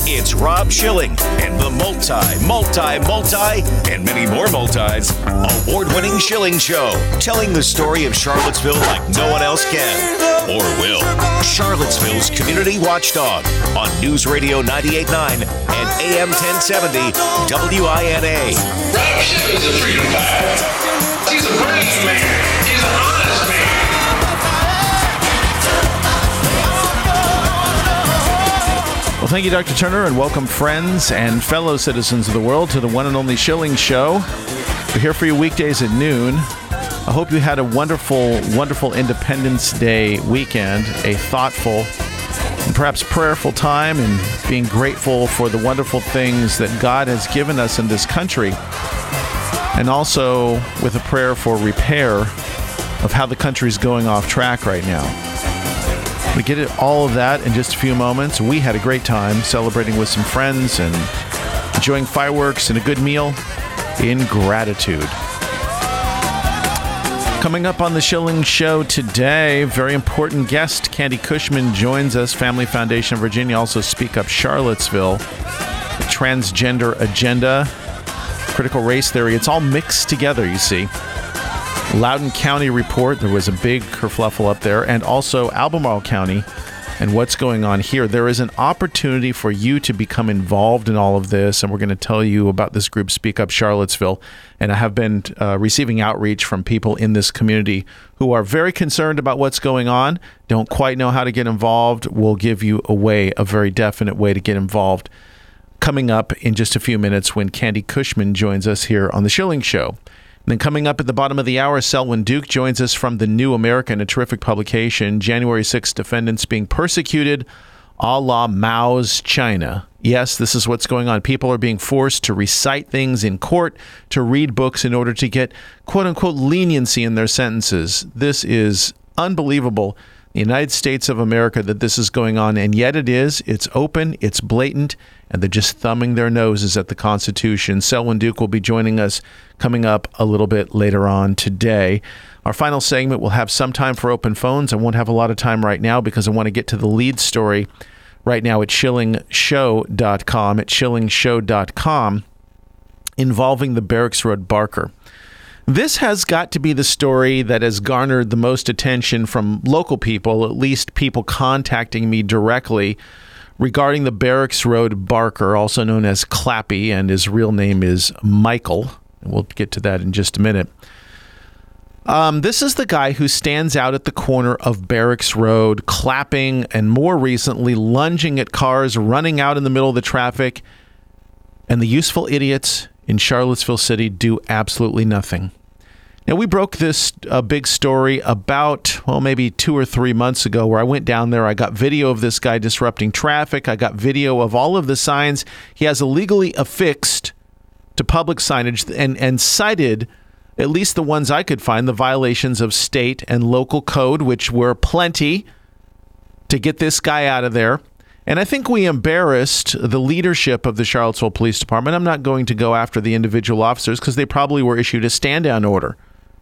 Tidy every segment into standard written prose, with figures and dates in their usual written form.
It's Rob Schilling and the multi, and many more multis, award-winning Schilling Show, telling the story of Charlottesville like no one else can or will. Charlottesville's community watchdog on News Radio 98.9 and AM 1070 WINA. Rob Schilling's a freedom fighter. He's a brave man. He's an honest man. Well, thank you, Dr. Turner, and welcome friends and fellow citizens of the world to the one and only Schilling Show. We're here for you weekdays at noon. I hope you had a wonderful, wonderful Independence Day weekend, a thoughtful and perhaps prayerful time, and being grateful for the wonderful things that God has given us in this country, and also with a prayer for repair of how the country's going off track right now. We get at all of that in just a few moments. We had a great time celebrating with some friends and enjoying fireworks and a good meal in gratitude. Coming up on the Schilling Show today, very important guest, Candy Cushman, joins us. Family Foundation of Virginia, also Speak Up Charlottesville. The transgender agenda, critical race theory, it's all mixed together, you see. Loudoun County report, there was a big kerfluffle up there, and also Albemarle County and what's going on here. There is an opportunity for you to become involved in all of this, and we're going to tell you about this group, Speak Up Charlottesville. And I have been receiving outreach from people in this community who are very concerned about what's going on, don't quite know how to get involved. We'll give you a very definite way to get involved coming up in just a few minutes when Candy Cushman joins us here on the Schilling Show. And then coming up at the bottom of the hour, Selwyn Duke joins us from the New American, a terrific publication. January 6th defendants being persecuted a la Mao's China. Yes, this is what's going on. People are being forced to recite things in court, to read books in order to get quote-unquote leniency in their sentences. This is unbelievable. The United States of America, that this is going on, and yet it is. It's open, it's blatant, and they're just thumbing their noses at the Constitution. Selwyn Duke will be joining us coming up a little bit later on today. Our final segment will have some time for open phones. I won't have a lot of time right now because I want to get to the lead story right now at schillingshow.com, involving the Barracks Road Barker. This has got to be the story that has garnered the most attention from local people, at least people contacting me directly regarding the Barracks Road Barker, also known as Clappy, and his real name is Michael. We'll get to that in just a minute. This is the guy who stands out at the corner of Barracks Road, clapping, and more recently, lunging at cars, running out in the middle of the traffic, and the useful idiots in Charlottesville City do absolutely nothing. Now, we broke this big story about, maybe 2 or 3 months ago, where I went down there. I got video of this guy disrupting traffic. I got video of all of the signs he has illegally affixed to public signage and cited, at least the ones I could find, the violations of state and local code, which were plenty, to get this guy out of there. And I think we embarrassed the leadership of the Charlottesville Police Department. I'm not going to go after the individual officers because they probably were issued a stand-down order.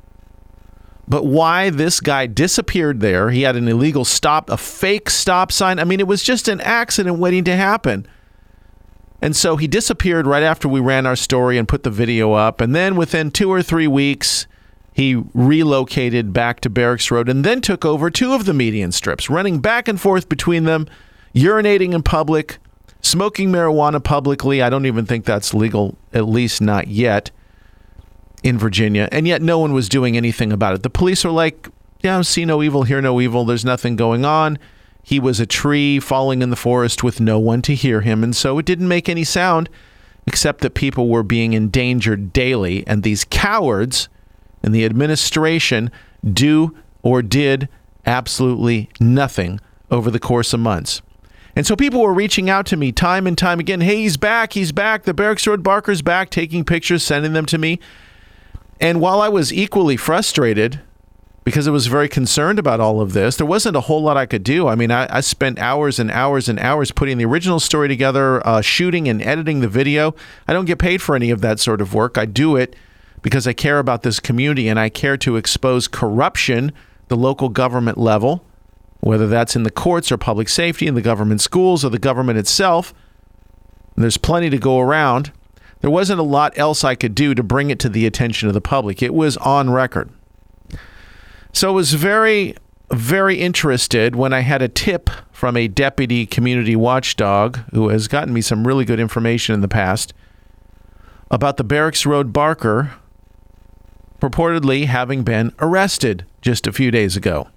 But why this guy disappeared there, he had an illegal stop, a fake stop sign. I mean, it was just an accident waiting to happen. And so he disappeared right after we ran our story and put the video up. And then within 2 or 3 weeks, he relocated back to Barracks Road and then took over 2 of the median strips, running back and forth between them, urinating in public, smoking marijuana publicly. I don't even think that's legal, at least not yet, in Virginia. And yet no one was doing anything about it. The police are like, yeah, see no evil, hear no evil. There's nothing going on. He was a tree falling in the forest with no one to hear him. And so it didn't make any sound, except that people were being endangered daily. And these cowards in the administration do or did absolutely nothing over the course of months. And so people were reaching out to me time and time again. Hey, he's back. The Barracks Road Barker's back, taking pictures, sending them to me. And while I was equally frustrated because I was very concerned about all of this, there wasn't a whole lot I could do. I mean, I spent hours and hours and hours putting the original story together, shooting and editing the video. I don't get paid for any of that sort of work. I do it because I care about this community and I care to expose corruption, the local government level, whether that's in the courts or public safety, in the government schools or the government itself. There's plenty to go around. There wasn't a lot else I could do to bring it to the attention of the public. It was on record. So I was very, very interested when I had a tip from a deputy community watchdog who has gotten me some really good information in the past about the Barracks Road Barker purportedly having been arrested just a few days ago.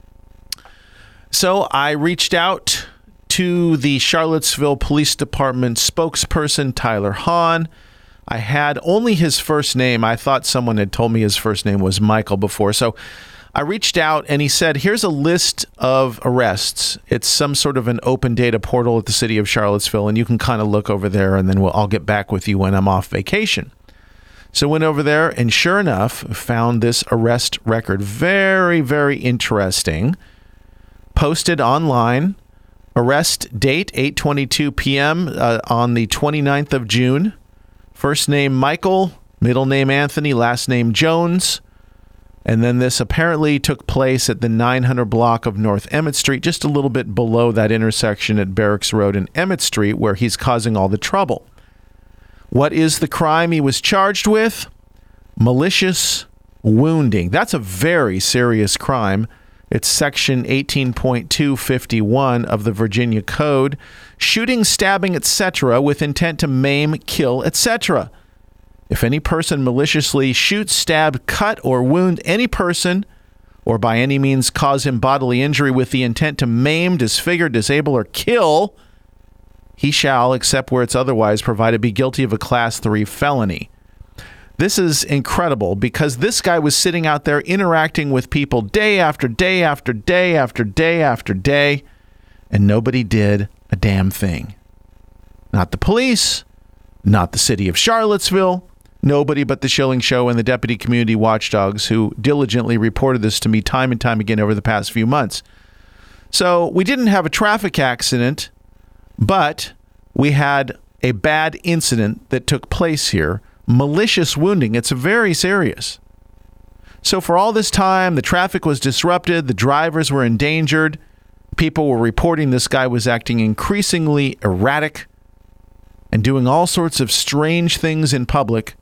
So I reached out to the Charlottesville Police Department spokesperson, Tyler Hahn. I had only his first name. I thought someone had told me his first name was Michael before. So I reached out and he said, here's a list of arrests. It's some sort of an open data portal at the city of Charlottesville, and you can kind of look over there, and then I'll get back with you when I'm off vacation. So went over there and sure enough, found this arrest record. Very, very interesting. Posted online. Arrest date, 8:22 p.m. On the 29th of June. First name Michael, middle name Anthony, last name Jones. And then this apparently took place at the 900 block of North Emmett Street, just a little bit below that intersection at Barracks Road and Emmett Street, where he's causing all the trouble. What is the crime he was charged with? Malicious wounding. That's a very serious crime. It's section 18.251 of the Virginia Code. Shooting, stabbing, etc. with intent to maim, kill, etc. If any person maliciously shoots, stab, cut, or wound any person, or by any means cause him bodily injury with the intent to maim, disfigure, disable, or kill, he shall, except where it's otherwise provided, be guilty of a Class 3 felony. This is incredible because this guy was sitting out there interacting with people day after day after day after day after day, and nobody did a damn thing. Not the police, not the city of Charlottesville, nobody but the Schilling Show and the deputy community watchdogs who diligently reported this to me time and time again over the past few months. So we didn't have a traffic accident, but we had a bad incident that took place here. Malicious wounding. It's very serious. So for all this time, the traffic was disrupted. The drivers were endangered. People were reporting this guy was acting increasingly erratic and doing all sorts of strange things in public.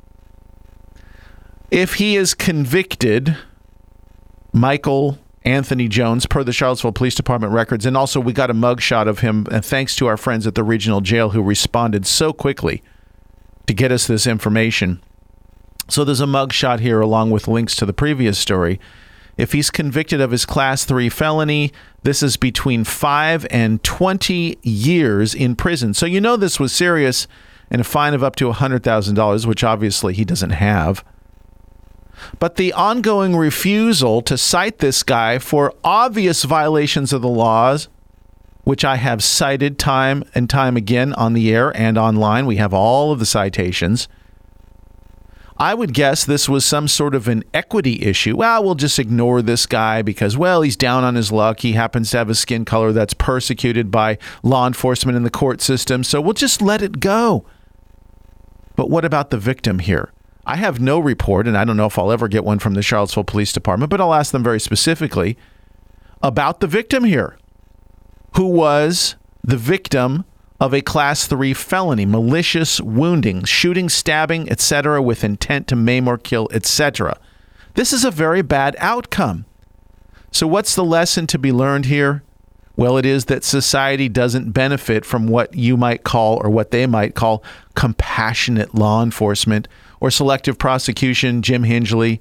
If he is convicted, Michael Anthony Jones, per the Charlottesville Police Department records, and also we got a mugshot of him, and thanks to our friends at the regional jail who responded so quickly to get us this information. So there's a mugshot here along with links to the previous story. If he's convicted of his Class 3 felony, this is between 5 and 20 years in prison. So you know this was serious, and a fine of up to $100,000, which obviously he doesn't have. But the ongoing refusal to cite this guy for obvious violations of the laws, which I have cited time and time again on the air and online. We have all of the citations. I would guess this was some sort of an equity issue. Well, we'll just ignore this guy because, well, he's down on his luck. He happens to have a skin color that's persecuted by law enforcement in the court system, so we'll just let it go. But what about the victim here? I have no report, and I don't know if I'll ever get one from the Charlottesville Police Department, but I'll ask them very specifically about the victim here, who was the victim of a Class 3 felony, malicious wounding, shooting, stabbing, etc., with intent to maim or kill, etc. This is a very bad outcome. So what's the lesson to be learned here? Well, it is that society doesn't benefit from what you might call, or what they might call, compassionate law enforcement or selective prosecution, Jim Hingley.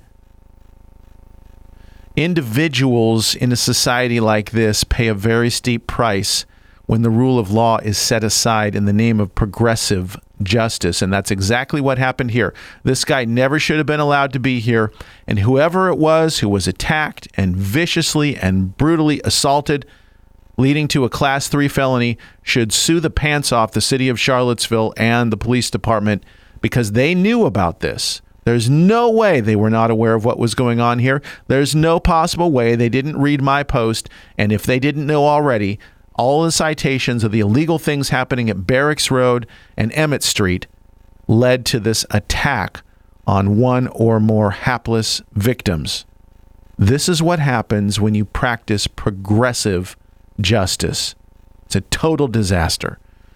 Individuals in a society like this pay a very steep price when the rule of law is set aside in the name of progressive justice. And that's exactly what happened here. This guy never should have been allowed to be here. And whoever it was who was attacked and viciously and brutally assaulted, leading to a Class 3 felony, should sue the pants off the city of Charlottesville and the police department because they knew about this. There's no way they were not aware of what was going on here. There's no possible way they didn't read my post. And if they didn't know already, all the citations of the illegal things happening at Barracks Road and Emmett Street led to this attack on one or more hapless victims. This is what happens when you practice progressive justice. It's a total disaster.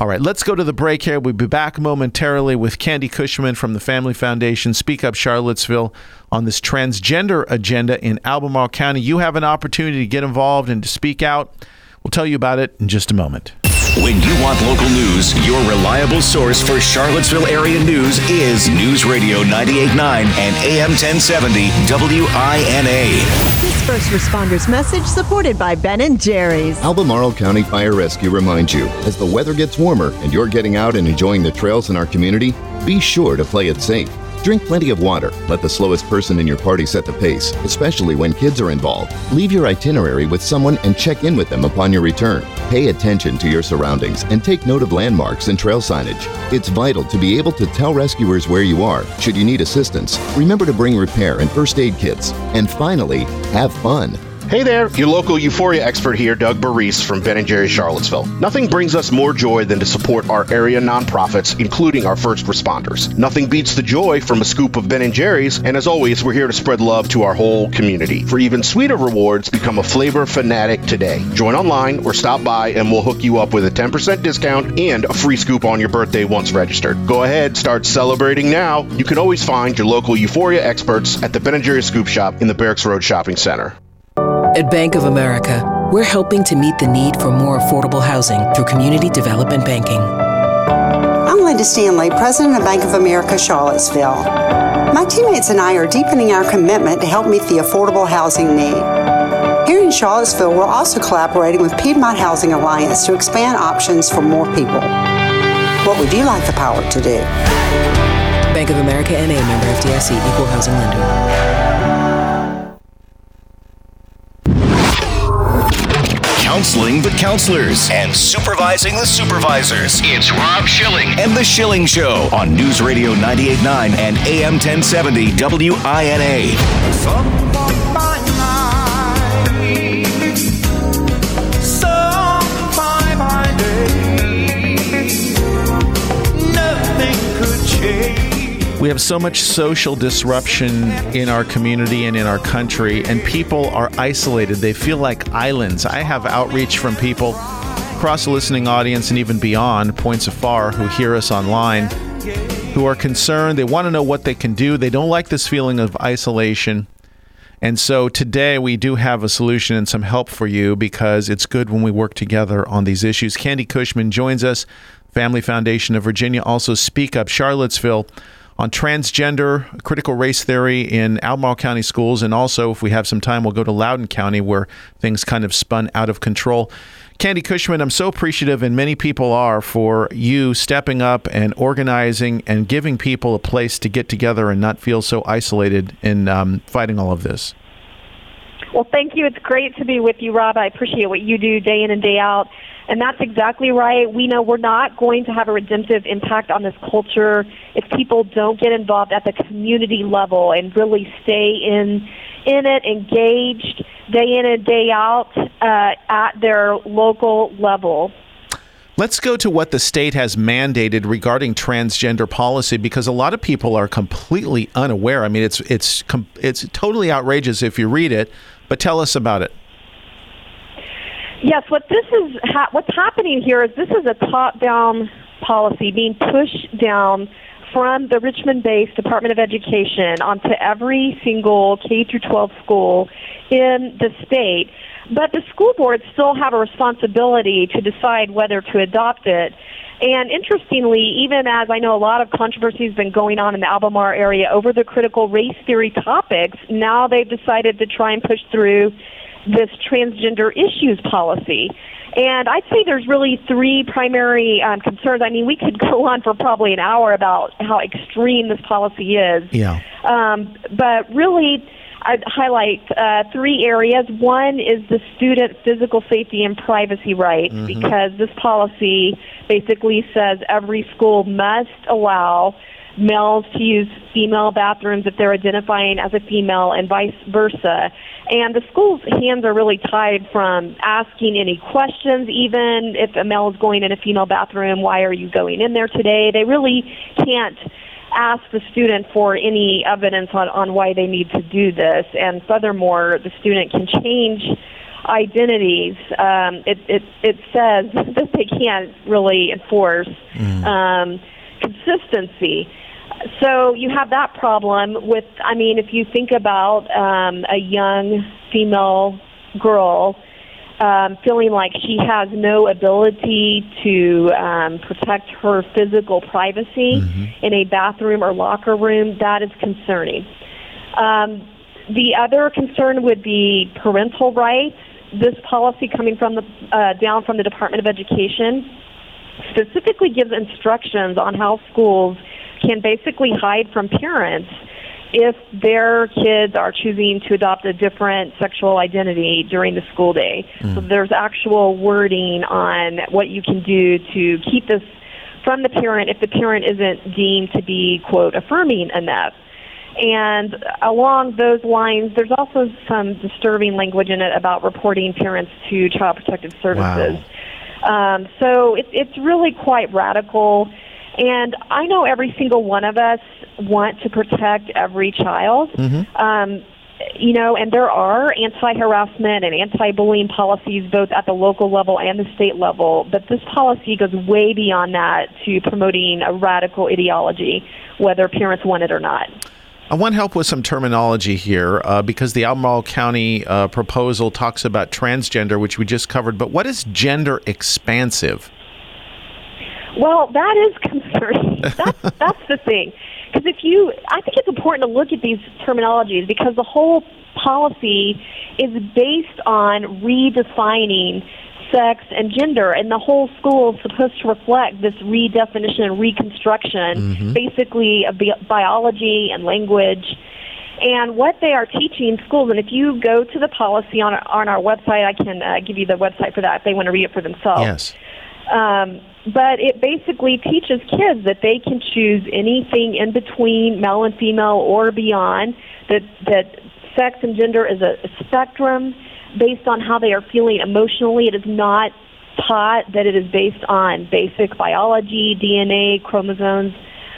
All right, let's go to the break here. We'll be back momentarily with Candy Cushman from the Family Foundation, Speak Up Charlottesville, on this transgender agenda in Albemarle County. You have an opportunity to get involved and to speak out. We'll tell you about it in just a moment. When you want local news, your reliable source for Charlottesville area news is News Radio 98.9 and AM 1070 WINA. This first responders message supported by Ben & Jerry's. Albemarle County Fire Rescue reminds you, as the weather gets warmer and you're getting out and enjoying the trails in our community, be sure to play it safe. Drink plenty of water. Let the slowest person in your party set the pace, especially when kids are involved. Leave your itinerary with someone and check in with them upon your return. Pay attention to your surroundings and take note of landmarks and trail signage. It's vital to be able to tell rescuers where you are should you need assistance. Remember to bring repair and first aid kits. And finally, have fun. Hey there, your local Euphoria expert here, Doug Barise from Ben & Jerry's Charlottesville. Nothing brings us more joy than to support our area nonprofits, including our first responders. Nothing beats the joy from a scoop of Ben & Jerry's, and as always, we're here to spread love to our whole community. For even sweeter rewards, become a flavor fanatic today. Join online or stop by and we'll hook you up with a 10% discount and a free scoop on your birthday once registered. Go ahead, start celebrating now. You can always find your local Euphoria experts at the Ben & Jerry's Scoop Shop in the Barracks Road Shopping Center. At Bank of America, we're helping to meet the need for more affordable housing through community development banking. I'm Linda Stanley, President of Bank of America Charlottesville. My teammates and I are deepening our commitment to help meet the affordable housing need. Here in Charlottesville, we're also collaborating with Piedmont Housing Alliance to expand options for more people. What would you like the power to do? Bank of America N.A., member FDIC, equal housing lender. Counseling the counselors and supervising the supervisors. It's Rob Schilling and The Schilling Show on News Radio 98.9 and AM 1070 WINA. We have so much social disruption in our community and in our country, and people are isolated. They feel like islands. I have outreach from people across the listening audience and even beyond, points afar, who hear us online, who are concerned. They want to know what they can do. They don't like this feeling of isolation. And so today we do have a solution and some help for you, because it's good when we work together on these issues. Candy Cushman joins us, Family Foundation of Virginia, also Speak Up Charlottesville, on transgender, critical race theory in Albemarle County schools. And also, if we have some time, we'll go to Loudoun County, where things kind of spun out of control. Candy Cushman, I'm so appreciative, and many people are, for you stepping up and organizing and giving people a place to get together and not feel so isolated in fighting all of this. Well, thank you. It's great to be with you, Rob. I appreciate what you do day in and day out. And that's exactly right. We know we're not going to have a redemptive impact on this culture if people don't get involved at the community level and really stay in it, engaged day in and day out at their local level. Let's go to what the state has mandated regarding transgender policy, because a lot of people are completely unaware. I mean, it's totally outrageous if you read it, but tell us about it. Yes, what's happening here is this is a top-down policy being pushed down from the Richmond-based Department of Education onto every single K-12 school in the state. But the school boards still have a responsibility to decide whether to adopt it. And interestingly, even as I know a lot of controversy has been going on in the Albemarle area over the critical race theory topics, now they've decided to try and push through this transgender issues policy. And I'd say there's really three primary concerns. I mean, we could go on for probably an hour about how extreme this policy is. Yeah. But really, I'd highlight three areas. One is the student physical safety and privacy rights, because this policy basically says every school must allow males to use female bathrooms if they're identifying as a female, and vice versa. And the school's hands are really tied from asking any questions. Even if a male is going in a female bathroom, why are you going in there today? They really can't ask the student for any evidence on why they need to do this. And furthermore, the student can change identities, it says that they can't really enforce consistency. So you have that problem with, I mean, if you think about a young female girl feeling like she has no ability to protect her physical privacy in a bathroom or locker room, that is concerning. The other concern would be parental rights. This policy coming from down from the Department of Education specifically gives instructions on how schools can basically hide from parents if their kids are choosing to adopt a different sexual identity during the school day. So there's actual wording on what you can do to keep this from the parent if the parent isn't deemed to be, quote, affirming enough. And along those lines, there's also some disturbing language in it about reporting parents to Child Protective Services. Wow. So it's really quite radical. And I know every single one of us want to protect every child. You know, and there are anti-harassment and anti-bullying policies both at the local level and the state level, but this policy goes way beyond that to promoting a radical ideology, whether parents want it or not. I want help with some terminology here because the Albemarle County proposal talks about transgender, which we just covered, but what is gender expansive? Well, that is concerning. That's the thing. Because I think it's important to look at these terminologies because the whole policy is based on redefining sex and gender, and the whole school is supposed to reflect this redefinition and reconstruction, basically of biology and language. And what they are teaching schools, and if you go to the policy on our website, I can give you the website for that if they want to read it for themselves. Yes. But it basically teaches kids that they can choose anything in between male and female or beyond, that sex and gender is a spectrum based on how they are feeling emotionally. It is not taught that it is based on basic biology, DNA, chromosomes.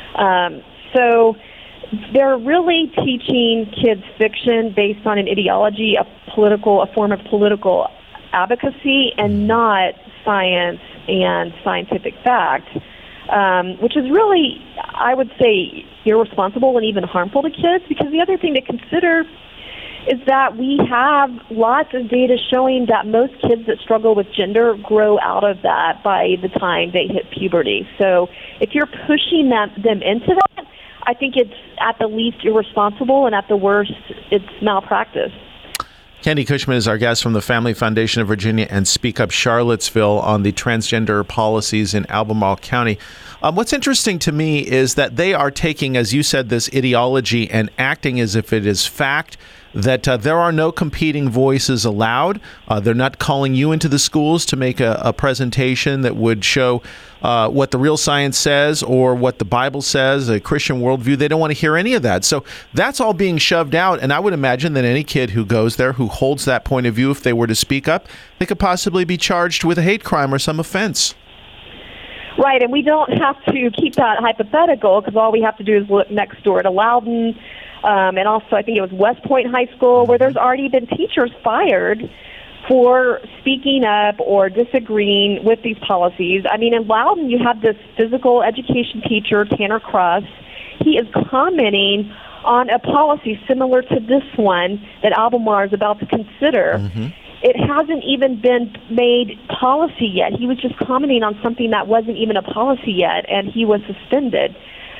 So they're really teaching kids fiction based on an ideology, a form of political advocacy, and not science and scientific fact, which is really, I would say, irresponsible and even harmful to kids, because the other thing to consider is that we have lots of data showing that most kids that struggle with gender grow out of that by the time they hit puberty. So if you're pushing them into that, I think it's at the least irresponsible, and at the worst, it's malpractice. Candy Cushman is our guest from the Family Foundation of Virginia and Speak Up Charlottesville on the transgender policies in Albemarle County. What's interesting to me is that they are taking, as you said, this ideology and acting as if it is fact, that there are no competing voices allowed. They're not calling you into the schools to make a presentation that would show what the real science says or what the Bible says, a Christian worldview. They don't want to hear any of that. So that's all being shoved out. And I would imagine that any kid who goes there, who holds that point of view, if they were to speak up, they could possibly be charged with a hate crime or some offense. Right, and we don't have to keep that hypothetical, because all we have to do is look next door to Loudon, and also I think it was West Point High School, where there's already been teachers fired for speaking up or disagreeing with these policies. I mean, in Loudon, you have this physical education teacher, Tanner Cross. He is commenting on a policy similar to this one that Albemarle is about to consider. It hasn't even been made policy yet. He was just commenting on something that wasn't even a policy yet, and he was suspended.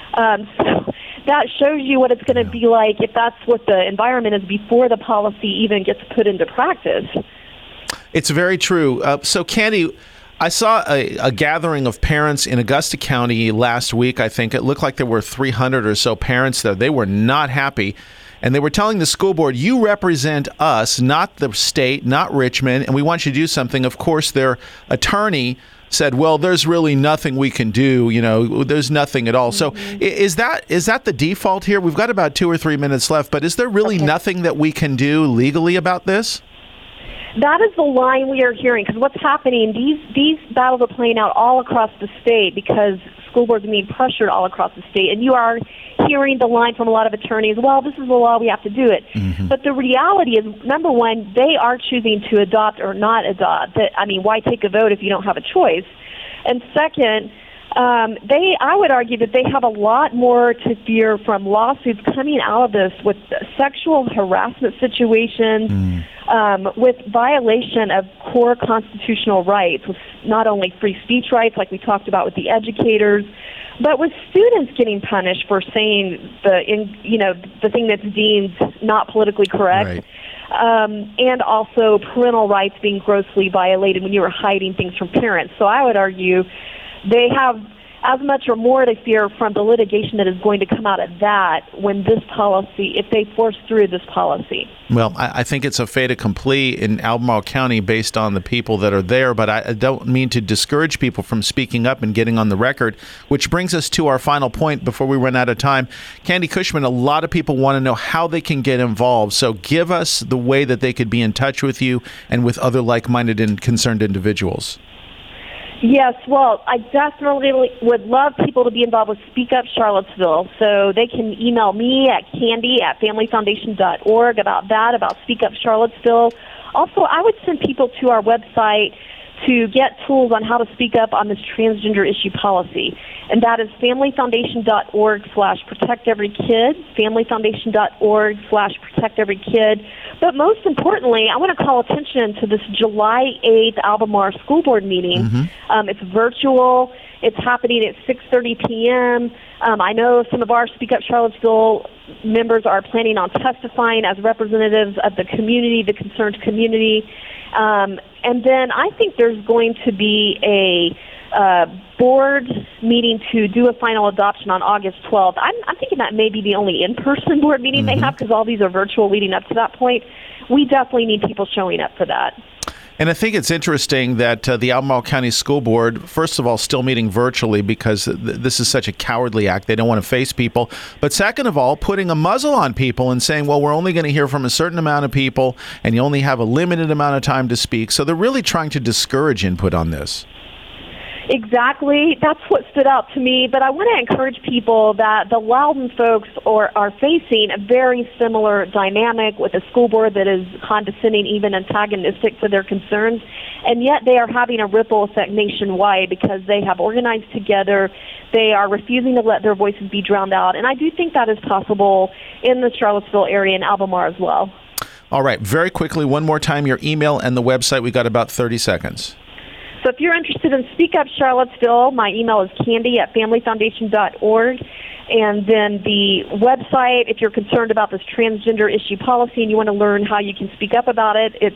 So that shows you what it's going to be like if that's what the environment is before the policy even gets put into practice. It's very true. So, Candy, I saw a gathering of parents in Augusta County last week, I think. It looked like there were 300 or so parents there. They were not happy. And they were telling the school board, you represent us, not the state, not Richmond, and we want you to do something. Of course, their attorney said, well, there's really nothing we can do. You know, there's nothing at all. So is that the default here? We've got about 2 or 3 minutes left, but is there really nothing that we can do legally about this? That is the line we are hearing, because what's happening, these battles are playing out all across the state because school boards are being pressured all across the state. And you are hearing the line from a lot of attorneys, well, this is the law, we have to do it. Mm-hmm. But the reality is, number one, they are choosing to adopt or not adopt. Why take a vote if you don't have a choice? And second, I would argue that they have a lot more to fear from lawsuits coming out of this with sexual harassment situations, with violation of core constitutional rights, with not only free speech rights like we talked about with the educators, but with students getting punished for saying the thing that's deemed not politically correct. Right. And also parental rights being grossly violated when you are hiding things from parents. So I would argue they have as much or more to fear from the litigation that is going to come out of that when this policy, if they force through this policy. Well, I think it's a fait accompli in Albemarle County based on the people that are there, but I don't mean to discourage people from speaking up and getting on the record, which brings us to our final point before we run out of time. Candy Cushman, a lot of people want to know how they can get involved, so give us the way that they could be in touch with you and with other like-minded and concerned individuals. Yes, well, I definitely would love people to be involved with Speak Up Charlottesville. So they can email me at candy@familyfoundation.org about Speak Up Charlottesville. Also, I would send people to our website to get tools on how to speak up on this transgender issue policy. And that is familyfoundation.org/protecteverykid, familyfoundation.org/protecteverykid. But most importantly, I want to call attention to this July 8th Albemarle School Board meeting. Mm-hmm. It's virtual. It's happening at 6:30 p.m. I know some of our Speak Up Charlottesville members are planning on testifying as representatives of the community, the concerned community. And then I think there's going to be a board meeting to do a final adoption on August 12th. I'm thinking that may be the only in-person board meeting they have, because all these are virtual leading up to that point. We definitely need people showing up for that. And I think it's interesting that the Albemarle County School Board, first of all, still meeting virtually because this is such a cowardly act. They don't want to face people. But second of all, putting a muzzle on people and saying, well, we're only going to hear from a certain amount of people and you only have a limited amount of time to speak. So they're really trying to discourage input on this. Exactly. That's what stood out to me. But I want to encourage people that the Loudoun folks are facing a very similar dynamic with a school board that is condescending, even antagonistic to their concerns. And yet they are having a ripple effect nationwide because they have organized together. They are refusing to let their voices be drowned out. And I do think that is possible in the Charlottesville area and Albemarle as well. All right. Very quickly, one more time, your email and the website. We got about 30 seconds. So if you're interested in Speak Up Charlottesville, my email is candy@familyfoundation.org. And then the website, if you're concerned about this transgender issue policy and you want to learn how you can speak up about it, it's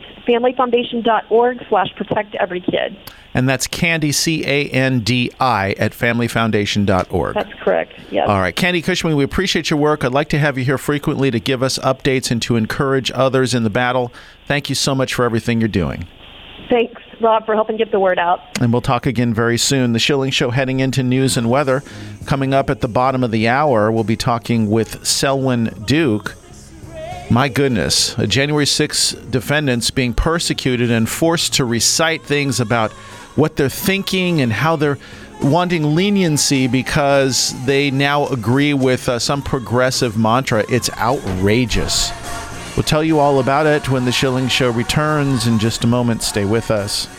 familyfoundation.org/protecteverykid. And that's Candy, C-A-N-D-I, at familyfoundation.org. That's correct, yes. All right. Candy Cushman, we appreciate your work. I'd like to have you here frequently to give us updates and to encourage others in the battle. Thank you so much for everything you're doing. Thanks, Rob, for helping get the word out. And we'll talk again very soon. The Schilling Show heading into news and weather. Coming up at the bottom of the hour, we'll be talking with Selwyn Duke. My goodness, January 6 defendants being persecuted and forced to recite things about what they're thinking and how they're wanting leniency because they now agree with some progressive mantra. It's outrageous. We'll tell you all about it when the Schilling Show returns in just a moment. Stay with us.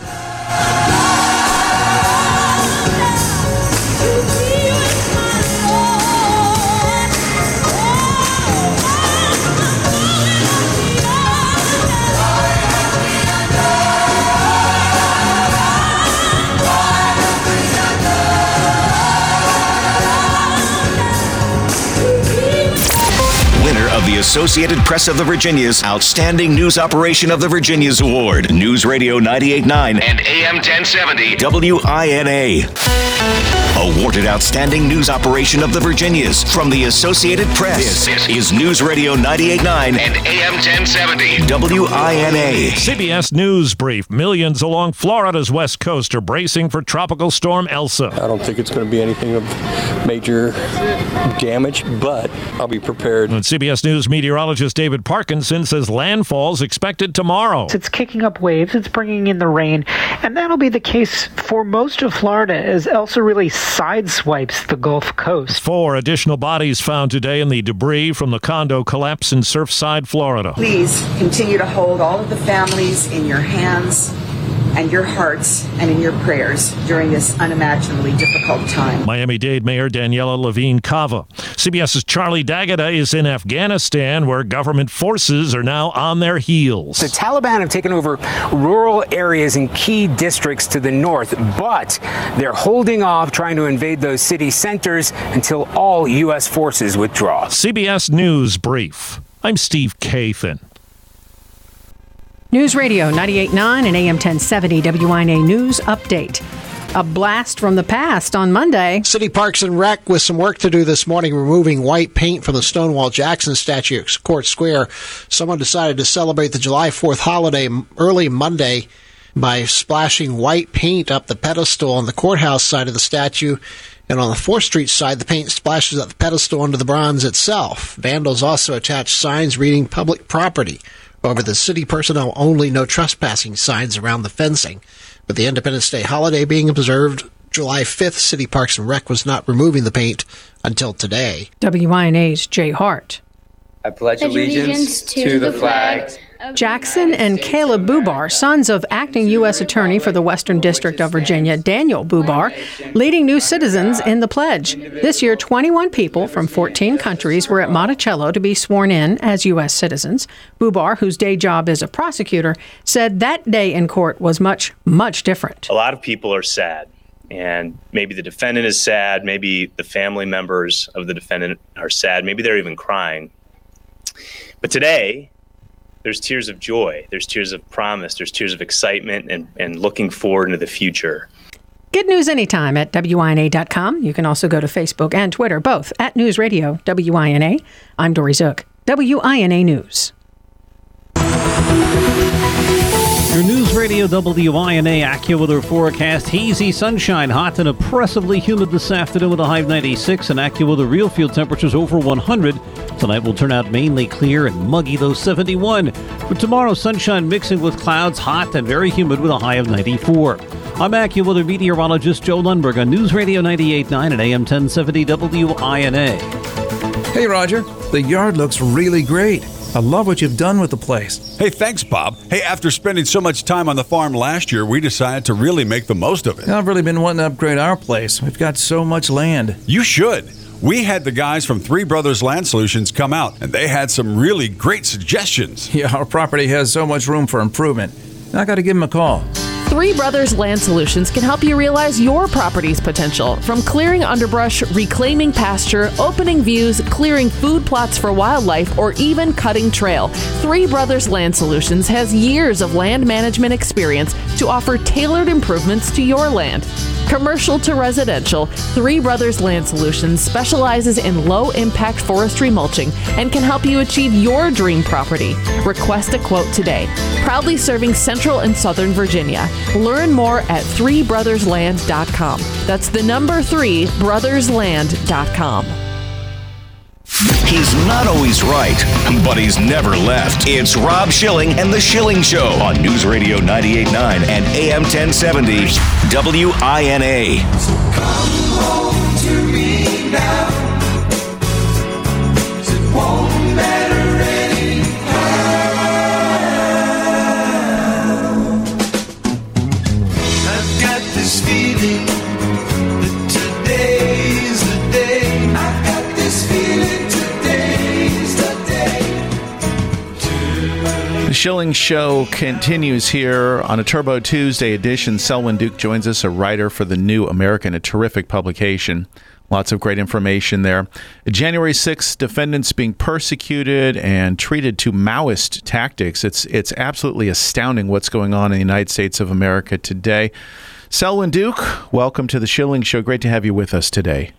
The Associated Press of the Virginias Outstanding News Operation of the Virginias Award. News Radio 98.9 and AM 1070 WINA. awarded outstanding news operation of the Virginias from the Associated Press. This is News Radio 98.9 and AM 1070 WINA. CBS News Brief. Millions along Florida's west coast are bracing for Tropical Storm Elsa. I don't think it's going to be anything of major damage, but I'll be prepared. And CBS News meteorologist David Parkinson says landfall's expected tomorrow. It's kicking up waves, it's bringing in the rain, and that'll be the case for most of Florida as Elsa really sideswipes the Gulf Coast. 4 additional bodies found today in the debris from the condo collapse in Surfside, Florida. Please continue to hold all of the families in your hands and your hearts and in your prayers during this unimaginably difficult time. Miami-Dade Mayor Daniela Levine Cava. CBS's Charlie D'Agata is in Afghanistan, where government forces are now on their heels. The Taliban have taken over rural areas in key districts to the north, but they're holding off trying to invade those city centers until all U.S. forces withdraw. CBS News Brief. I'm Steve Kathan. News Radio 98.9 and AM 1070 WINA News Update. A blast from the past on Monday. City Parks and Rec with some work to do this morning, removing white paint from the Stonewall Jackson statue at Court Square. Someone decided to celebrate the July 4th holiday early Monday by splashing white paint up the pedestal on the courthouse side of the statue. And on the 4th Street side, the paint splashes up the pedestal onto the bronze itself. Vandals also attached signs reading public property over the city personnel only, no trespassing signs around the fencing. With the Independence Day holiday being observed July 5th, City Parks and Rec was not removing the paint until today. WINA's Jay Hart. I pledge allegiance to the flag. Jackson and Caleb Bubar, sons of acting U.S. Attorney for the Western District of Virginia, Daniel Bubar, leading new citizens in the pledge. This year, 21 people from 14 countries were at Monticello to be sworn in as U.S. citizens. Bubar, whose day job is a prosecutor, said that day in court was much, much different. A lot of people are sad, and maybe the defendant is sad, maybe the family members of the defendant are sad, maybe they're even crying. But today, there's tears of joy, there's tears of promise, there's tears of excitement and looking forward into the future. Get news anytime at WINA.com. You can also go to Facebook and Twitter, both at News Radio WINA. I'm Dory Zook, WINA News. Your News Radio WINA AccuWeather forecast. Hazy sunshine, hot and oppressively humid this afternoon with a high of 96 and AccuWeather real field temperatures over 100. Tonight will turn out mainly clear and muggy, though 71. For tomorrow, sunshine mixing with clouds, hot and very humid with a high of 94. I'm AccuWeather meteorologist Joe Lundberg on News Radio 98.9 and AM 1070 WINA. Hey, Roger. The yard looks really great. I love what you've done with the place. Hey, thanks, Bob. Hey, after spending so much time on the farm last year, we decided to really make the most of it. I've really been wanting to upgrade our place. We've got so much land. You should. We had the guys from Three Brothers Land Solutions come out, and they had some really great suggestions. Yeah, our property has so much room for improvement. I got to give them a call. Three Brothers Land Solutions can help you realize your property's potential. From clearing underbrush, reclaiming pasture, opening views, clearing food plots for wildlife, or even cutting trail, Three Brothers Land Solutions has years of land management experience to offer tailored improvements to your land. Commercial to residential, Three Brothers Land Solutions specializes in low-impact forestry mulching and can help you achieve your dream property. Request a quote today. Proudly serving Central and Southern Virginia. Learn more at threebrothersland.com. That's the number 3, brothersland.com. He's not always right, but he's never left. It's Rob Schilling and The Schilling Show on News Radio 98.9 and AM 1070 WINA. So come home to me now. It won't matter anyhow. I've got this feeling that today's the day. I've got this feeling. The Schilling Show continues here on a Turbo Tuesday edition. Selwyn Duke joins us, a writer for The New American, a terrific publication. Lots of great information there. January 6th, defendants being persecuted and treated to Maoist tactics. It's absolutely astounding what's going on in the United States of America today. Selwyn Duke, welcome to the Schilling Show. Great to have you with us today.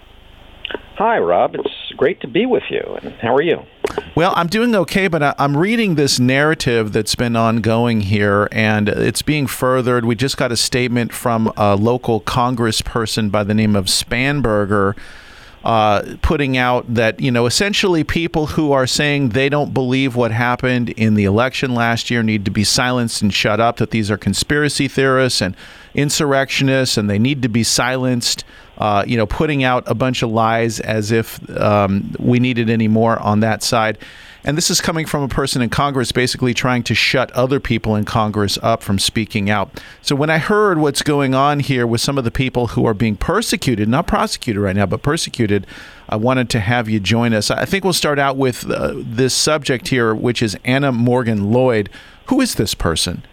Hi, Rob. It's great to be with you. And how are you? Well, I'm doing okay, but I'm reading this narrative that's been ongoing here, and it's being furthered. We just got a statement from a local congressperson by the name of Spanberger, putting out that, essentially people who are saying they don't believe what happened in the election last year need to be silenced and shut up, that these are conspiracy theorists and insurrectionists, and they need to be silenced, putting out a bunch of lies as if we needed any more on that side. And this is coming from a person in Congress basically trying to shut other people in Congress up from speaking out. So when I heard what's going on here with some of the people who are being persecuted, not prosecuted right now, but persecuted, I wanted to have you join us. I think we'll start out with this subject here, which is Anna Morgan Lloyd. Who is this person?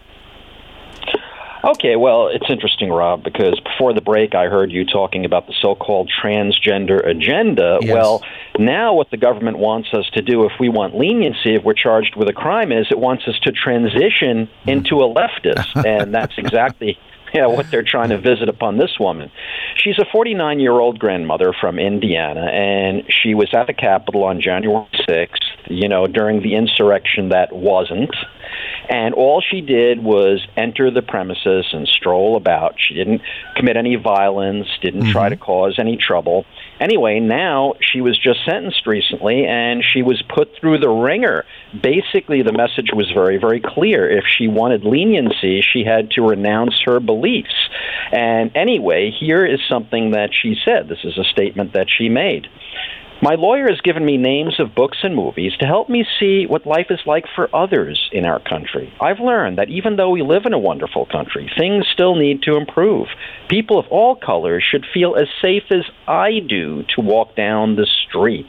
Okay, well, it's interesting, Rob, because before the break I heard you talking about the so-called transgender agenda. Yes. Well, now what the government wants us to do if we want leniency, if we're charged with a crime, is it wants us to transition into a leftist, and that's exactly what they're trying to visit upon this woman. She's a 49-year-old grandmother from Indiana, and she was at the Capitol on January 6th, during the insurrection that wasn't. And all she did was enter the premises and stroll about. She didn't commit any violence, didn't try to cause any trouble. Anyway, now she was just sentenced recently, and she was put through the ringer. Basically, the message was very, very clear. If she wanted leniency, she had to renounce her beliefs. And anyway, here is something that she said. This is a statement that she made. My lawyer has given me names of books and movies to help me see what life is like for others in our country. I've learned that even though we live in a wonderful country, things still need to improve. People of all colors should feel as safe as I do to walk down the street.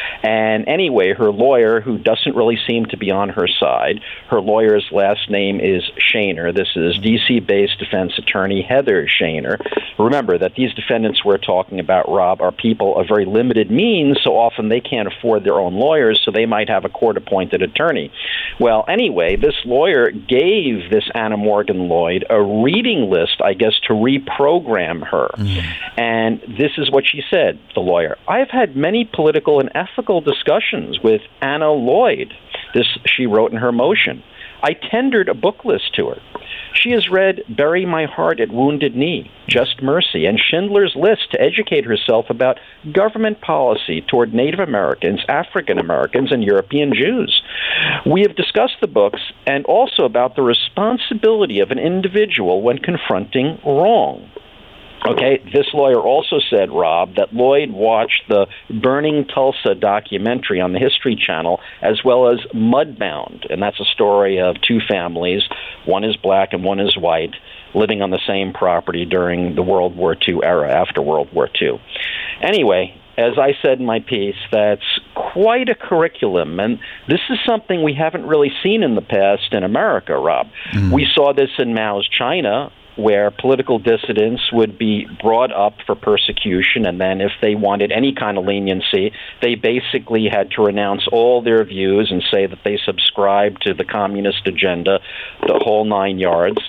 And anyway, her lawyer, who doesn't really seem to be on her side, her lawyer's last name is Shaner. This is D.C.-based defense attorney Heather Shaner. Remember that these defendants we're talking about, Rob, are people of very limited means, so often they can't afford their own lawyers, so they might have a court-appointed attorney. Well, anyway, this lawyer gave this Anna Morgan Lloyd a reading list, I guess, to reprogram her. And this is what she said, the lawyer. I've had many political and ethical discussions with Anna Lloyd. This she wrote in her motion. I tendered a book list to her. She has read Bury My Heart at Wounded Knee, Just Mercy, and Schindler's List to educate herself about government policy toward Native Americans, African Americans, and European Jews. We have discussed the books and also about the responsibility of an individual when confronting wrong. Okay, this lawyer also said, Rob, that Lloyd watched the Burning Tulsa documentary on the History Channel, as well as Mudbound, and that's a story of two families, one is black and one is white, living on the same property during the World War II era, after World War II. Anyway, as I said in my piece, that's quite a curriculum, and this is something we haven't really seen in the past in America, Rob. We saw this in Mao's China, where political dissidents would be brought up for persecution, and then if they wanted any kind of leniency, they basically had to renounce all their views and say that they subscribed to the communist agenda, the whole 9 yards.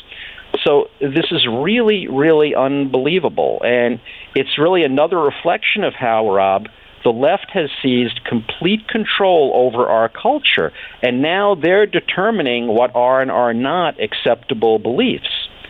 So this is really, really unbelievable, and it's really another reflection of how, Rob, the left has seized complete control over our culture, and now they're determining what are and are not acceptable beliefs.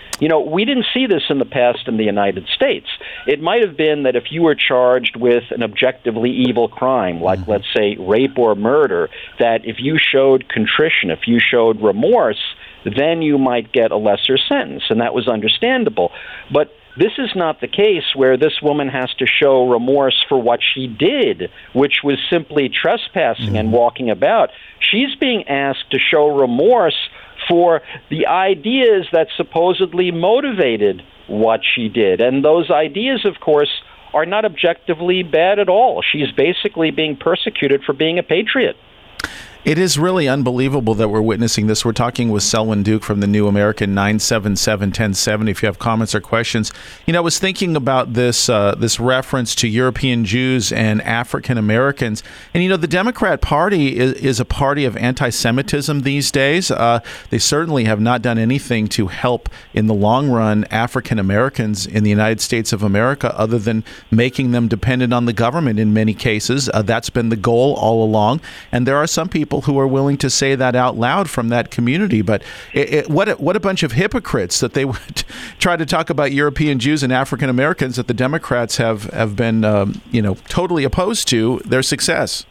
We didn't see this in the past in the United States. It might have been that if you were charged with an objectively evil crime, like, let's say, rape or murder, that if you showed contrition, if you showed remorse, then you might get a lesser sentence, and that was understandable. But this is not the case where this woman has to show remorse for what she did, which was simply trespassing and walking about. She's being asked to show remorse for the ideas that supposedly motivated what she did. And those ideas, of course, are not objectively bad at all. She's basically being persecuted for being a patriot. It is really unbelievable that we're witnessing this. We're talking with Selwyn Duke from the New American, 977-1070. If you have comments or questions. I was thinking about this reference to European Jews and African Americans. And, the Democrat Party is a party of anti-Semitism these days. They certainly have not done anything to help in the long run African Americans in the United States of America other than making them dependent on the government in many cases. That's been the goal all along. And there are some people who are willing to say that out loud from that community. But what a bunch of hypocrites that they would try to talk about European Jews and African Americans that the Democrats have been totally opposed to their success.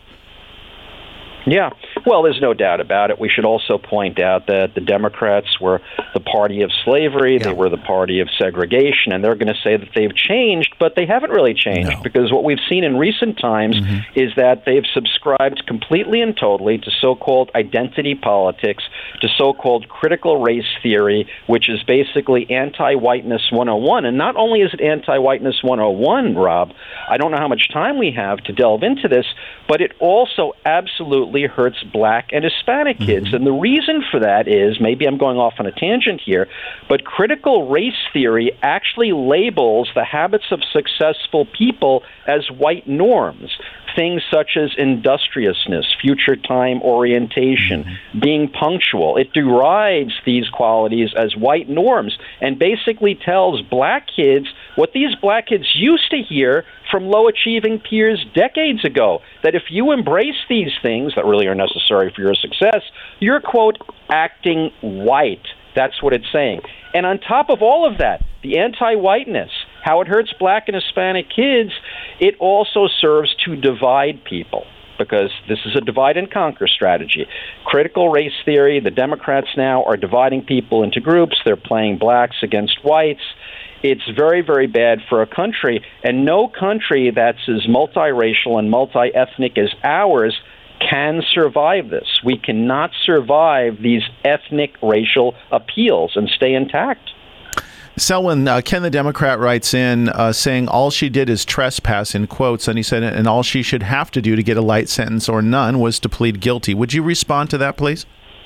Yeah, well, there's no doubt about it. We should also point out that the Democrats were the party of slavery. They were the party of segregation, and they're going to say that they've changed, but they haven't really changed because what we've seen in recent times is that they've subscribed completely and totally to so-called identity politics, to so-called critical race theory, which is basically anti-whiteness 101. And not only is it anti-whiteness 101, Rob, I don't know how much time we have to delve into this, but it also absolutely hurts black and Hispanic kids. And the reason for that is, maybe I'm going off on a tangent here, but critical race theory actually labels the habits of successful people as white norms. Things such as industriousness, future time orientation, being punctual. It derides these qualities as white norms and basically tells black kids what these black kids used to hear from low-achieving peers decades ago, that if you embrace these things that really are necessary for your success, you're, quote, acting white. That's what it's saying. And on top of all of that, the anti-whiteness, how it hurts black and Hispanic kids, it also serves to divide people, because this is a divide and conquer strategy. Critical race theory, the Democrats now are dividing people into groups. They're playing blacks against whites. It's very, very bad for a country, and no country that's as multiracial and multi-ethnic as ours can survive this. We cannot survive these ethnic racial appeals and stay intact. Selwyn, Ken the Democrat writes in saying all she did is trespass, in quotes, and he said, and all she should have to do to get a light sentence or none was to plead guilty. Would you respond to that, please?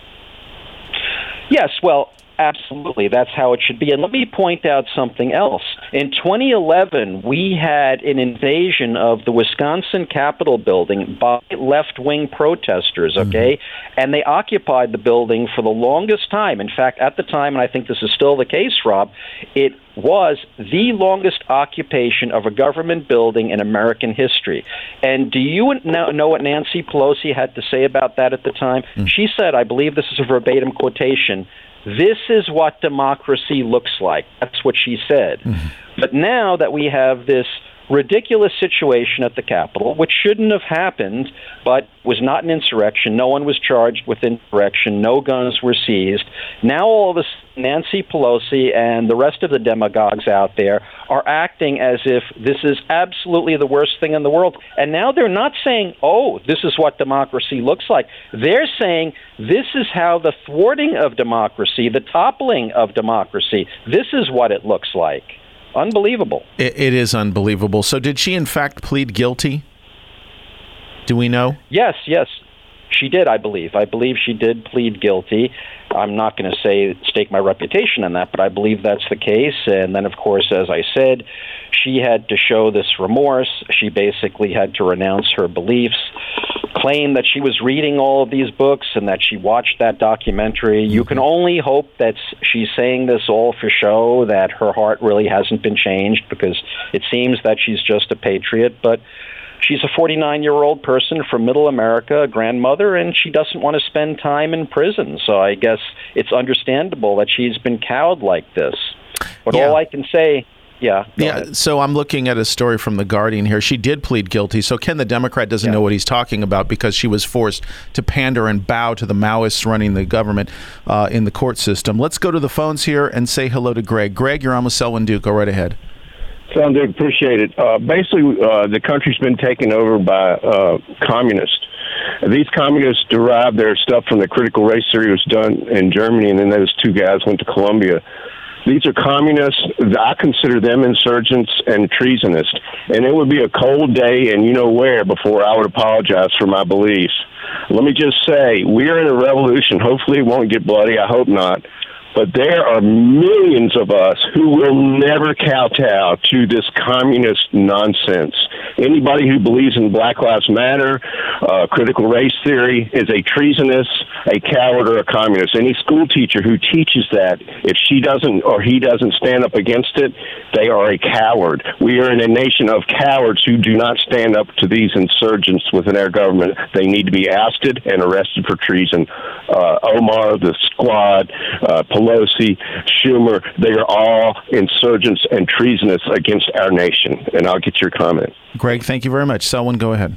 Yes, well, absolutely. That's how it should be. And let me point out something else. In 2011, we had an invasion of the Wisconsin Capitol building by left-wing protesters, okay? And they occupied the building for the longest time. In fact, at the time, and I think this is still the case, Rob, it was the longest occupation of a government building in American history. And do you know what Nancy Pelosi had to say about that at the time? She said, I believe this is a verbatim quotation, "This is what democracy looks like." That's what she said. But now that we have this ridiculous situation at the Capitol, which shouldn't have happened, but was not an insurrection. No one was charged with insurrection. No guns were seized. Now all of us, Nancy Pelosi and the rest of the demagogues out there are acting as if this is absolutely the worst thing in the world. And now they're not saying, oh, this is what democracy looks like. They're saying this is how the thwarting of democracy, the toppling of democracy, this is what it looks like. Unbelievable. It is unbelievable. So did she, in fact, plead guilty? Do we know? Yes. She did, I believe. I believe she did plead guilty. I'm not going to stake my reputation on that, but I believe that's the case. And then, of course, as I said, she had to show this remorse. She basically had to renounce her beliefs, claim that she was reading all of these books and that she watched that documentary. You can only hope that she's saying this all for show, that her heart really hasn't been changed, because it seems that she's just a patriot. But she's a 49-year-old person from middle America, a grandmother, and she doesn't want to spend time in prison. So I guess it's understandable that she's been cowed like this. But all I can say... Yeah. So I'm looking at a story from The Guardian here. She did plead guilty. So Ken the Democrat doesn't know what he's talking about because she was forced to pander and bow to the Maoists running the government in the court system. Let's go to the phones here and say hello to Greg. Greg, you're on with Selwyn Duke. Go right ahead. Selwyn Duke, appreciate it. Basically, the country's been taken over by communists. These communists derive their stuff from the critical race theory was done in Germany, and then those two guys went to Columbia These are communists. I consider them insurgents and treasonous. And it would be a cold day and you know where before I would apologize for my beliefs. Let me just say, we are in a revolution. Hopefully it won't get bloody. I hope not. But there are millions of us who will never kowtow to this communist nonsense. Anybody who believes in Black Lives Matter, critical race theory, is a treasonous, a coward, or a communist. Any school teacher who teaches that, if she doesn't or he doesn't stand up against it, they are a coward. We are in a nation of cowards who do not stand up to these insurgents within our government. They need to be ousted and arrested for treason. Omar, the Squad, Pelosi, Schumer, they are all insurgents and treasonous against our nation. And I'll get your comment. Greg, thank you very much. Selwyn, go ahead.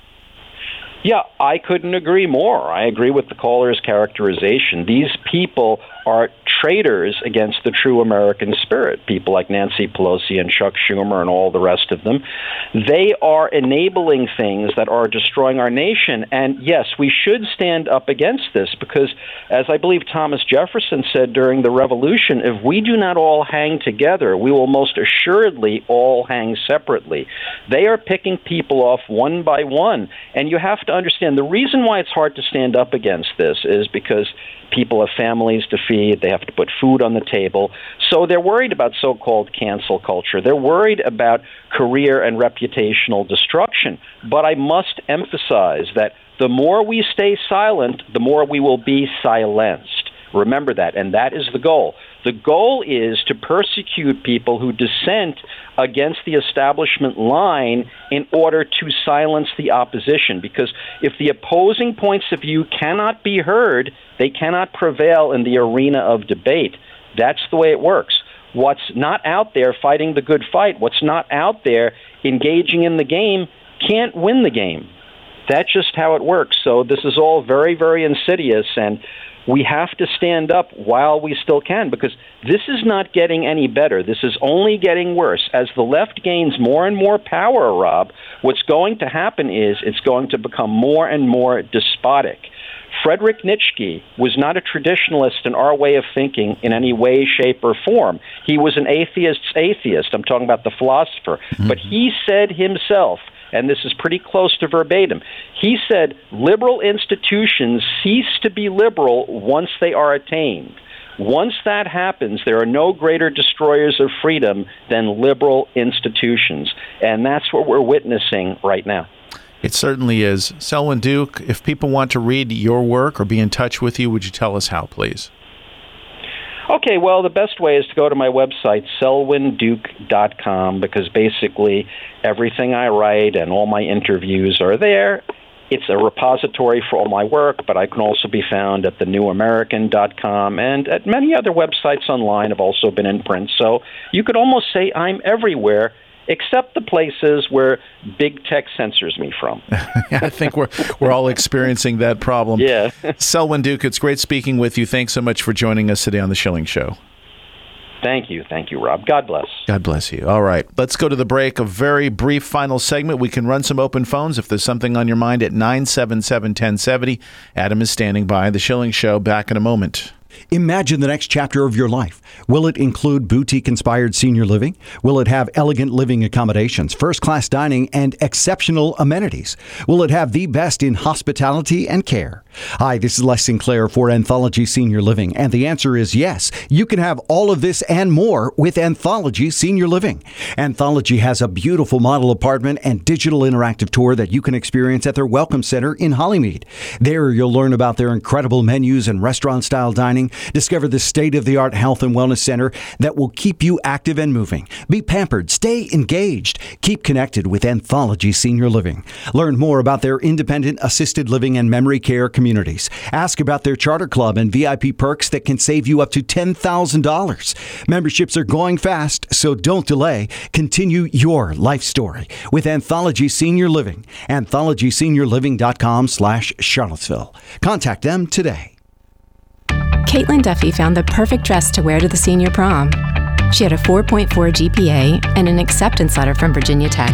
Yeah, I couldn't agree more. I agree with the caller's characterization. These people are traitors against the true American spirit, people like Nancy Pelosi and Chuck Schumer and all the rest of them. They are enabling things that are destroying our nation. And yes, we should stand up against this because, as I believe Thomas Jefferson said during the Revolution, if we do not all hang together, we will most assuredly all hang separately. They are picking people off one by one. And you have to understand the reason why it's hard to stand up against this is because people have families to feed. They have to put food on the table. So they're worried about so-called cancel culture. They're worried about career and reputational destruction. But I must emphasize that the more we stay silent, the more we will be silenced. Remember that, and that is the goal. The goal is to persecute people who dissent against the establishment line in order to silence the opposition. Because if the opposing points of view cannot be heard, they cannot prevail in the arena of debate. That's the way it works. What's not out there fighting the good fight, what's not out there engaging in the game, can't win the game. That's just how it works. So this is all very, very insidious, and we have to stand up while we still can, because this is not getting any better. This is only getting worse. As the left gains more and more power, Rob, what's going to happen is it's going to become more and more despotic. Friedrich Nietzsche was not a traditionalist in our way of thinking in any way, shape, or form. He was an atheist's atheist. I'm talking about the philosopher. Mm-hmm. But he said himself, and this is pretty close to verbatim, he said, liberal institutions cease to be liberal once they are attained. Once that happens, there are no greater destroyers of freedom than liberal institutions. And that's what we're witnessing right now. It certainly is. Selwyn Duke, if people want to read your work or be in touch with you, would you tell us how, please? Okay, well, the best way is to go to my website, selwynduke.com, because basically everything I write and all my interviews are there. It's a repository for all my work, but I can also be found at thenewamerican.com and at many other websites online. I've also been in print. So you could almost say I'm everywhere, except the places where big tech censors me from. I think we're all experiencing that problem. Yeah. Selwyn Duke, it's great speaking with you. Thanks so much for joining us today on The Schilling Show. Thank you. Thank you, Rob. God bless. God bless you. All right. Let's go to the break. A very brief final segment. We can run some open phones if there's something on your mind at 977-1070. Adam is standing by. The Schilling Show, back in a moment. Imagine the next chapter of your life. Will it include boutique-inspired senior living? Will it have elegant living accommodations, first-class dining, and exceptional amenities? Will it have the best in hospitality and care? Hi, this is Les Sinclair for Anthology Senior Living, and the answer is yes. You can have all of this and more with Anthology Senior Living. Anthology has a beautiful model apartment and digital interactive tour that you can experience at their Welcome Center in Hollymead. There, you'll learn about their incredible menus and restaurant-style dining. Discover the state-of-the-art health and wellness center that will keep you active and moving. Be pampered. Stay engaged. Keep connected with Anthology Senior Living. Learn more about their independent assisted living and memory care communities. Ask about their charter club and VIP perks that can save you up to $10,000. Memberships are going fast, so don't delay. Continue your life story with Anthology Senior Living. AnthologySeniorLiving.com/Charlottesville. Contact them today. Caitlin Duffy found the perfect dress to wear to the senior prom. She had a 4.4 GPA and an acceptance letter from Virginia Tech.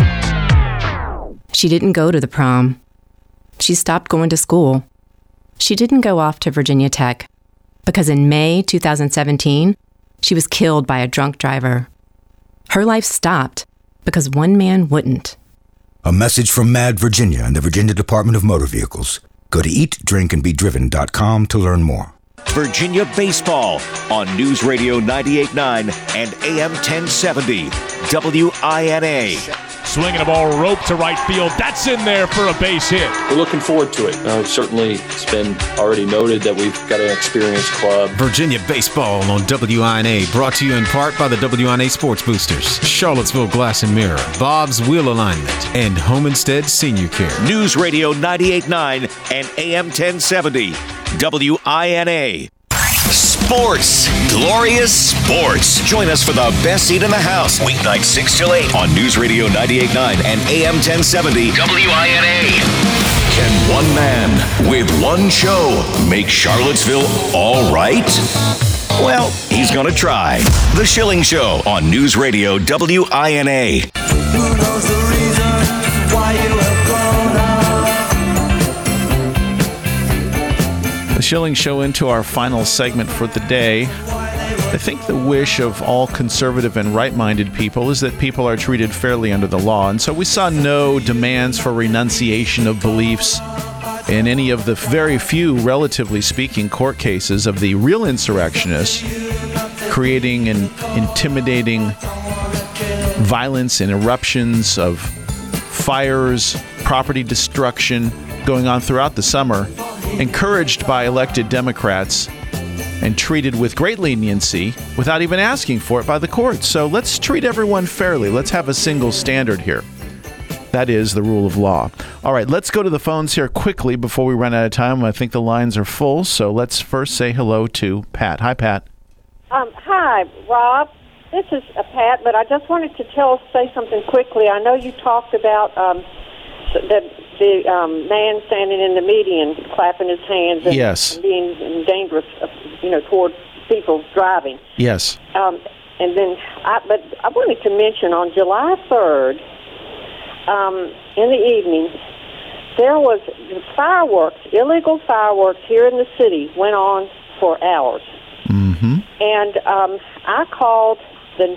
She didn't go to the prom. She stopped going to school. She didn't go off to Virginia Tech because in May 2017, She was killed by a drunk driver. Her life stopped because one man wouldn't. A message from MAD Virginia and the Virginia Department of Motor Vehicles. Go to eatdrinkandbedriven.com to learn more. Virginia Baseball on News Radio 98.9 and AM 1070 WINA. Swinging a ball rope to right field. That's in there for a base hit. We're looking forward to it. Certainly, it's been already noted that we've got an experienced club. Virginia Baseball on WINA, brought to you in part by the WINA Sports Boosters, Charlottesville Glass and Mirror, Bob's Wheel Alignment, and Home Instead Senior Care. News Radio 98.9 and AM 1070 WINA. Sports. Glorious sports. Join us for the best seat in the house. Weeknight 6 till 8 on News Radio 98.9 and AM 1070 WINA. Can one man with one show make Charlottesville all right? Well, he's going to try. The Schilling Show on News Radio WINA. Who knows the reason why you have grown up? The Schilling Show into our final segment for the day. I think the wish of all conservative and right-minded people is that people are treated fairly under the law. And so we saw no demands for renunciation of beliefs in any of the very few, relatively speaking, court cases of the real insurrectionists creating and intimidating violence and eruptions of fires, property destruction going on throughout the summer, encouraged by elected Democrats and treated with great leniency without even asking for it by the courts. So let's treat everyone fairly. Let's have a single standard here. That is the rule of law. All right, let's go to the phones here quickly before we run out of time. I think the lines are full, so let's first say hello to Pat. Hi, Pat. Hi, Rob. This is Pat, but I just wanted to say something quickly. I know you talked about the man standing in the median clapping his hands and, yes, and being dangerous, toward people driving. Yes. But I wanted to mention on July 3rd, in the evening, there was fireworks, illegal fireworks here in the city went on for hours. Mm-hmm. And I called the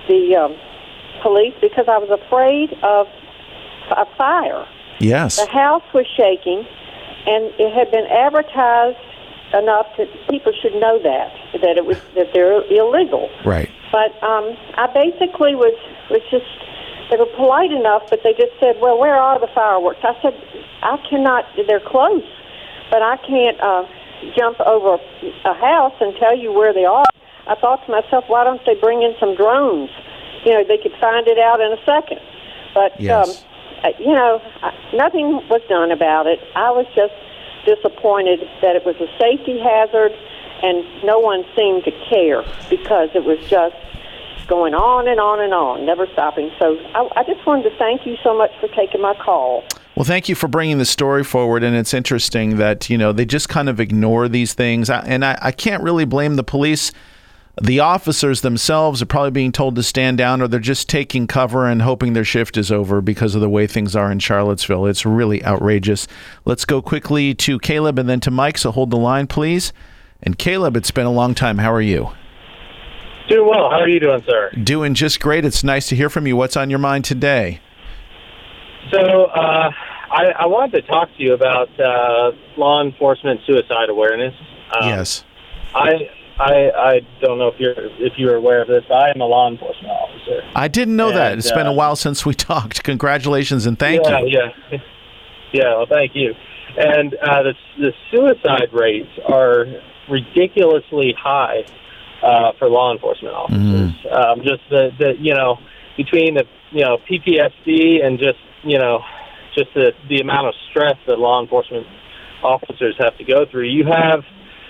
police because I was afraid of a fire. Yes. The house was shaking, and it had been advertised enough that people should know that they're illegal. Right. But I basically was just, they were polite enough, but they just said, well, where are the fireworks? I said, I cannot, they're close, but I can't jump over a house and tell you where they are. I thought to myself, why don't they bring in some drones? They could find it out in a second. But, yes. Nothing was done about it. I was just disappointed that it was a safety hazard, and no one seemed to care because it was just going on and on and on, never stopping. So I just wanted to thank you so much for taking my call. Well, thank you for bringing the story forward, and it's interesting that, they just kind of ignore these things, and I can't really blame the police. The officers themselves are probably being told to stand down, or they're just taking cover and hoping their shift is over because of the way things are in Charlottesville. It's really outrageous. Let's go quickly to Caleb and then to Mike, so hold the line, please. And Caleb, it's been a long time. How are you? Doing well. How are you doing, sir? Doing just great. It's nice to hear from you. What's on your mind today? So I wanted to talk to you about law enforcement suicide awareness. Yes. I don't know if you're aware of this, but I am a law enforcement officer. I didn't know that. It's been a while since we talked. Congratulations and thank you. Yeah, well, thank you. And the suicide rates are ridiculously high for law enforcement officers. Mm-hmm. Just between the PTSD and just the amount of stress that law enforcement officers have to go through. You have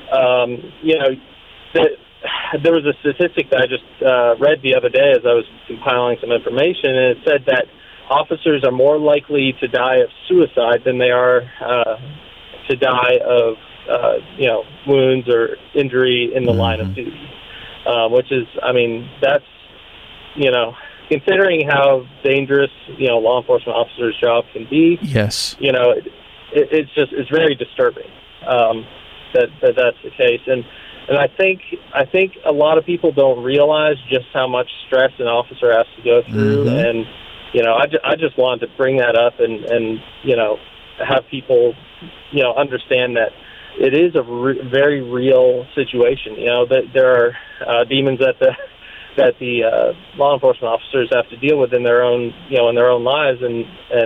there was a statistic that I just read the other day as I was compiling some information, and it said that officers are more likely to die of suicide than they are to die of wounds or injury in the line of duty, which is, that's, considering how dangerous, law enforcement officers' job can be. Yes. It's very disturbing that's the case. And And I think a lot of people don't realize just how much stress an officer has to go through. Mm-hmm. And, I just wanted to bring that up and have people, understand that it is a very real situation. That there are demons that the law enforcement officers have to deal with in their own, in their own lives. And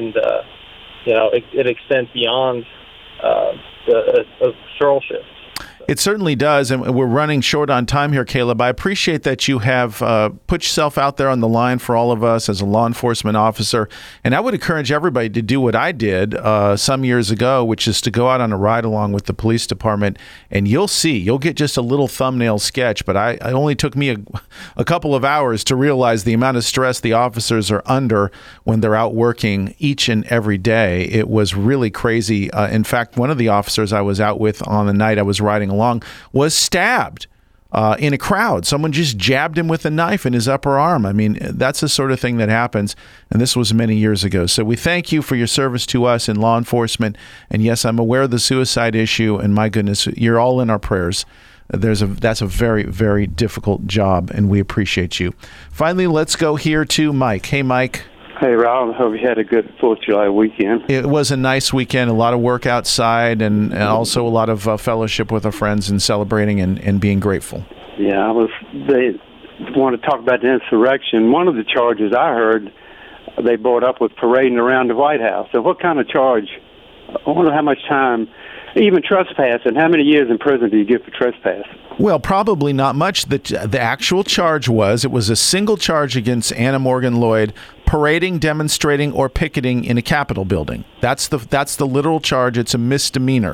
it extends beyond a patrol shift. It certainly does, and we're running short on time here, Caleb. I appreciate that you have put yourself out there on the line for all of us as a law enforcement officer, and I would encourage everybody to do what I did some years ago, which is to go out on a ride-along with the police department, and you'll get just a little thumbnail sketch, but it only took me a couple of hours to realize the amount of stress the officers are under when they're out working each and every day. It was really crazy. In fact, one of the officers I was out with on the night I was riding along was stabbed in a crowd. Someone just jabbed him with a knife in his upper arm. I mean, that's the sort of thing that happens, and this was many years ago. So we thank you for your service to us in law enforcement, and yes, I'm aware of the suicide issue, and my goodness, you're all in our prayers. That's a very, very difficult job, and we appreciate you. Finally, let's go here to Mike. Hey, Mike. Hey, Rob. I hope you had a good 4th of July weekend. It was a nice weekend, a lot of work outside, and also a lot of fellowship with our friends and celebrating and being grateful. Yeah, they want to talk about the insurrection. One of the charges I heard they brought up was parading around the White House. So what kind of charge? I wonder how much time, even trespassing, how many years in prison do you get for trespass? Well, probably not much. The actual charge was a single charge against Anna Morgan Lloyd, parading, demonstrating, or picketing in a Capitol building. That's the literal charge. It's a misdemeanor.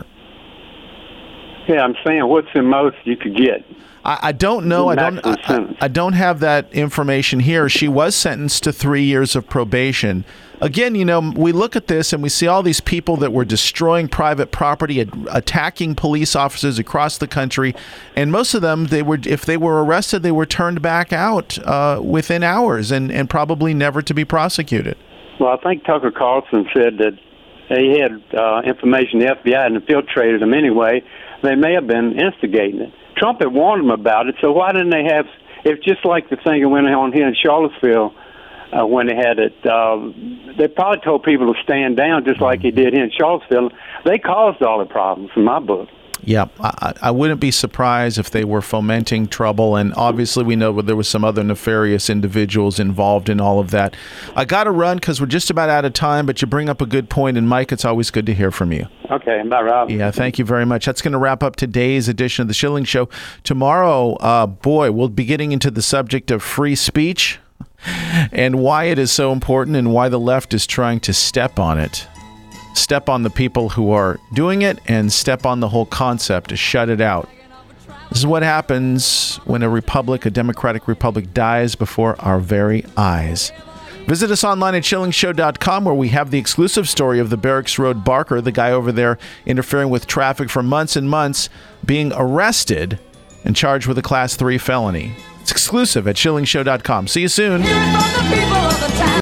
Yeah, I'm saying what's the most you could get? I don't know. I don't have that information here. She was sentenced to 3 years of probation. Again, we look at this and we see all these people that were destroying private property, attacking police officers across the country, and most of them, if they were arrested, they were turned back out within hours and probably never to be prosecuted. Well, I think Tucker Carlson said that he had information the FBI had infiltrated them anyway. They may have been instigating it. Trump had warned them about it, so why didn't they have? It's just like the thing that went on here in Charlottesville when they had it. They probably told people to stand down, just like he did here in Charlottesville. They caused all the problems, in my book. Yeah, I wouldn't be surprised if they were fomenting trouble, and obviously we know there was some other nefarious individuals involved in all of that. I got to run because we're just about out of time, but you bring up a good point, and Mike, it's always good to hear from you. Okay, bye, Rob. Yeah, thank you very much. That's going to wrap up today's edition of The Schilling Show. Tomorrow, we'll be getting into the subject of free speech and why it is so important and why the left is trying to step on it. Step on the people who are doing it and step on the whole concept to shut it out. This is what happens when a democratic republic dies before our very eyes. Visit us online at shillingshow.com, where we have the exclusive story of the Barracks Road Barker, the guy over there interfering with traffic for months and months, being arrested and charged with a Class 3 felony. It's exclusive at shillingshow.com. See you soon.